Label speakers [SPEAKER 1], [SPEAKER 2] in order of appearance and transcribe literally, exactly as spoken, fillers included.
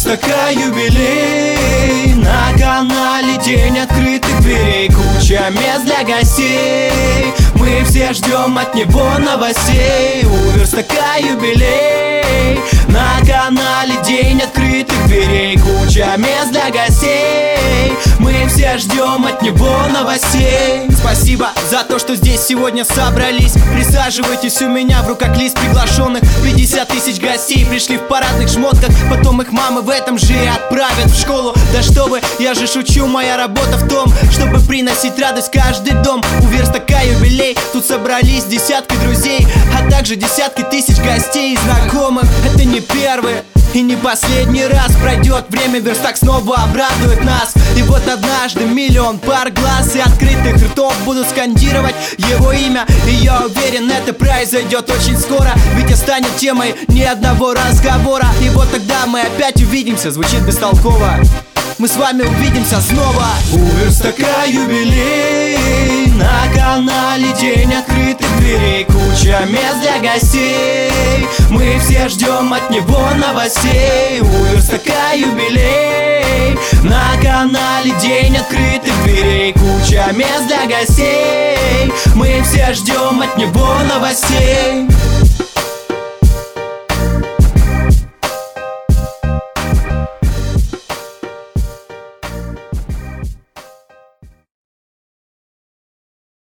[SPEAKER 1] верстака юбилей, на канале день открытых дверей, куча мест для гостей. Мы все ждем от него новостей. У верстака юбилей, на канале день открытых дверей, куча мест для гостей. Мы все ждем от него новостей. Спасибо за то, что здесь сегодня собрались. Присаживайтесь, у меня в руках лист приглашенных. Пятьдесят тысяч гостей пришли в парадных шмотках. Потом их мамы в этом же и отправят в школу. Да что вы, я же шучу, моя работа в том, чтобы приносить радость в каждый дом. У верстака юбилей, тут собрались десятки друзей, а также десятки тысяч гостей и знакомых. Это не первый и не последний раз. Пройдет время, верстак снова обрадует нас. И вот однажды миллион пар глаз и открытых ртов будут скандировать его имя. И я уверен, это произойдет очень скоро, ведь это станет темой ни одного разговора. И вот тогда мы опять увидимся, звучит бестолково, мы с вами увидимся снова. У верстака юбилей, на канале день открытых дверей, куча мест для гостей. Мы все ждем от него новостей. У верстака юбилей, на канале день открытых дверей, куча мест для гостей. Мы все ждем от него новостей.